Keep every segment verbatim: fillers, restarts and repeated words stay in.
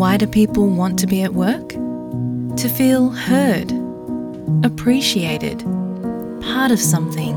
Why do people want to be at work? To feel heard, appreciated, part of something,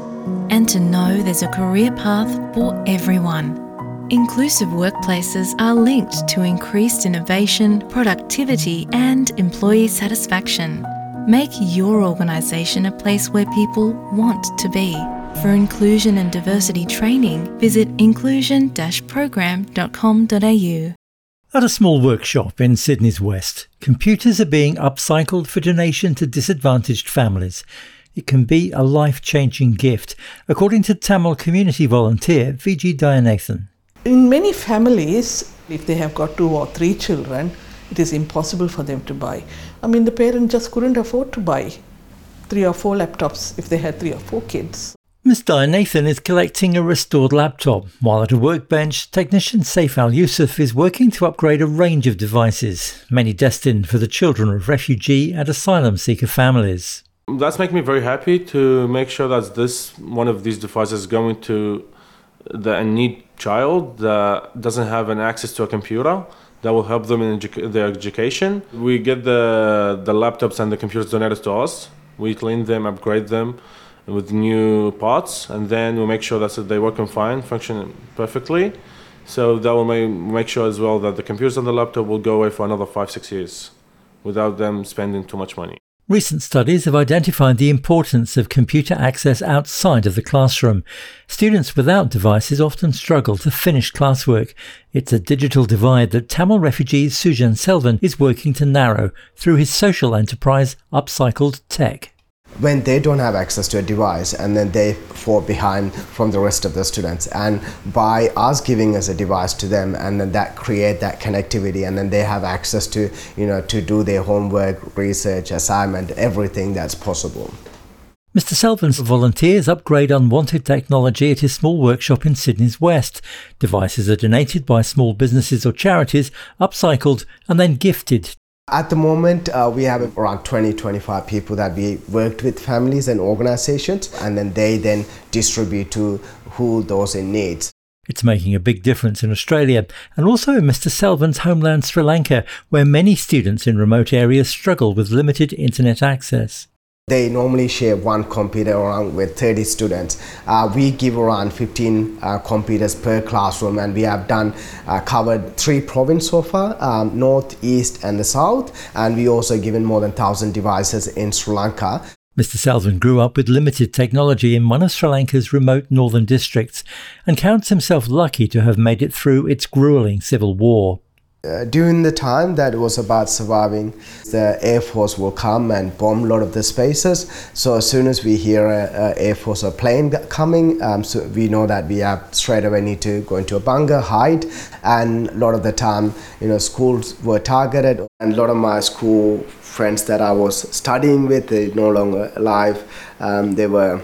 and to know there's a career path for everyone. Inclusive workplaces are linked to increased innovation, productivity, and employee satisfaction. Make your organisation a place where people want to be. For inclusion and diversity training, visit inclusion dash program dot com dot a u. At a small workshop in Sydney's West, computers are being upcycled for donation to disadvantaged families. It can be a life-changing gift, according to Tamil community volunteer V G Dayanathan. In many families, if they have got two or three children, it is impossible for them to buy. I mean, the parent just couldn't afford to buy three or four laptops if they had three or four kids. Miz Dayanathan is collecting a restored laptop, while at a workbench, technician Saif Al-Yusuf is working to upgrade a range of devices, many destined for the children of refugee and asylum seeker families. That's making me very happy to make sure that this one of these devices is going to the in-need child that doesn't have an access to a computer that will help them in edu- their education. We get the, the laptops and the computers donated to us. We clean them, upgrade them with new parts, and then we make sure that they work fine, function perfectly. So that will make, make sure as well that the computers and the laptop will go away for another five, six years without them spending too much money. Recent studies have identified the importance of computer access outside of the classroom. Students without devices often struggle to finish classwork. It's a digital divide that Tamil refugee Sujan Selvan is working to narrow through his social enterprise Upcycled Tech. When they don't have access to a device, and then they fall behind from the rest of the students, and by us giving us a device to them, and then that create that connectivity, and then they have access to, you know, to do their homework, research, assignment, everything that's possible. Mister Selvan's volunteers upgrade unwanted technology at his small workshop in Sydney's West. Devices are donated by small businesses or charities, upcycled and then gifted. At the moment, uh, we have around twenty to twenty-five people that we worked with, families and organizations, and then they then distribute to who those in need. It's making a big difference in Australia and also in Mister Selvan's homeland Sri Lanka, where many students in remote areas struggle with limited internet access. They normally share one computer around with thirty students. Uh, we give around fifteen uh, computers per classroom, and we have done uh, covered three provinces so far, um, north, east and the south, and we also given more than one thousand devices in Sri Lanka. Mister Selvan grew up with limited technology in one of Sri Lanka's remote northern districts and counts himself lucky to have made it through its gruelling civil war. Uh, during the time that it was about surviving, the Air Force will come and bomb a lot of the spaces. So as soon as we hear a, a Air Force or plane coming, um, so we know that we have straight away need to go into a bunker, hide. And a lot of the time, you know, schools were targeted. And a lot of my school friends that I was studying with, they're no longer alive. Um, they were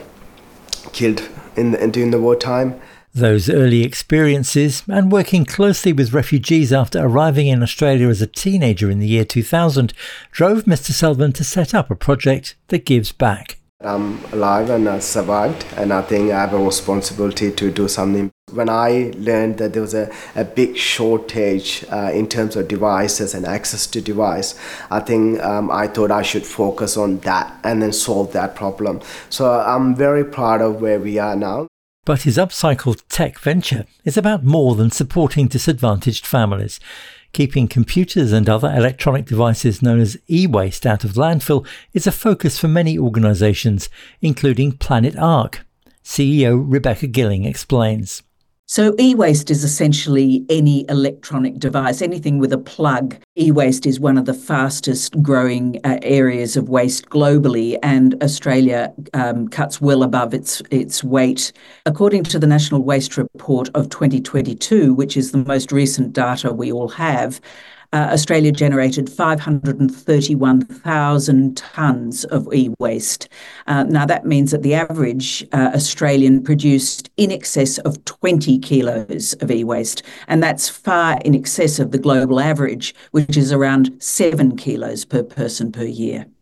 killed in, in during the wartime. Those early experiences and working closely with refugees after arriving in Australia as a teenager in the year two thousand drove Mister Selvan to set up a project that gives back. I'm alive and I survived, and I think I have a responsibility to do something. When I learned that there was a, a big shortage uh, in terms of devices and access to device, I think um, I thought I should focus on that and then solve that problem. So I'm very proud of where we are now. But his Upcycled Tech venture is about more than supporting disadvantaged families. Keeping computers and other electronic devices known as e-waste out of landfill is a focus for many organisations, including Planet Ark. C E O Rebecca Gilling explains. So e-waste is essentially any electronic device, anything with a plug. E-waste is one of the fastest growing uh, areas of waste globally, and Australia um, cuts well above its its weight. According to the National Waste Report of twenty twenty-two, which is the most recent data we all have, Uh, Australia generated five hundred thirty-one thousand tonnes of e-waste. Uh, now, that means that the average uh, Australian produced in excess of twenty kilos of e-waste, and that's far in excess of the global average, which is around seven kilos per person per year.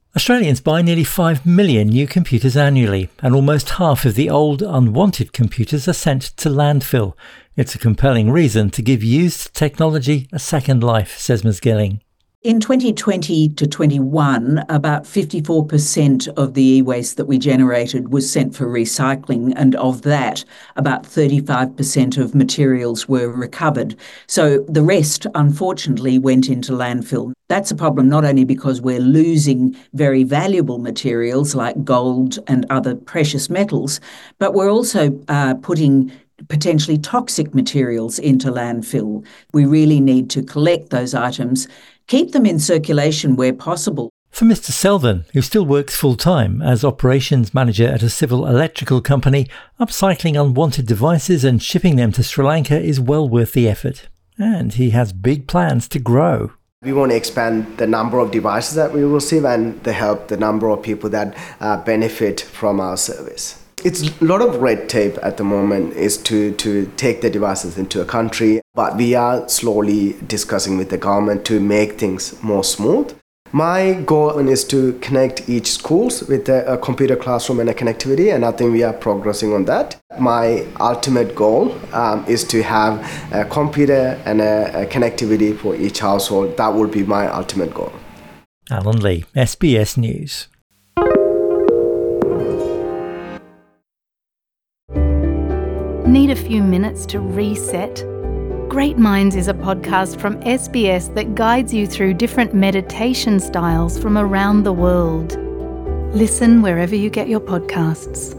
Australians buy nearly five million new computers annually, and almost half of the old, unwanted computers are sent to landfill. It's a compelling reason to give used technology a second life, says Miz Gelling. In twenty twenty to twenty-one, about fifty-four percent of the e-waste that we generated was sent for recycling, and of that, about thirty-five percent of materials were recovered. So the rest, unfortunately, went into landfill. That's a problem not only because we're losing very valuable materials like gold and other precious metals, but we're also uh, putting potentially toxic materials into landfill. We really need to collect those items, keep them in circulation where possible. For Mister Selvin, who still works full-time as operations manager at a civil electrical company, upcycling unwanted devices and shipping them to Sri Lanka is well worth the effort. And he has big plans to grow. We want to expand the number of devices that we receive and to help the number of people that uh, benefit from our service. It's a lot of red tape at the moment is to, to take the devices into a country, but we are slowly discussing with the government to make things more smooth. My goal is to connect each schools with a, a computer classroom and a connectivity, and I think we are progressing on that. My ultimate goal um, is to have a computer and a, a connectivity for each household. That would be my ultimate goal. Alan Lee, S B S News. Need a few minutes to reset? Great Minds is a podcast from S B S that guides you through different meditation styles from around the world. Listen wherever you get your podcasts.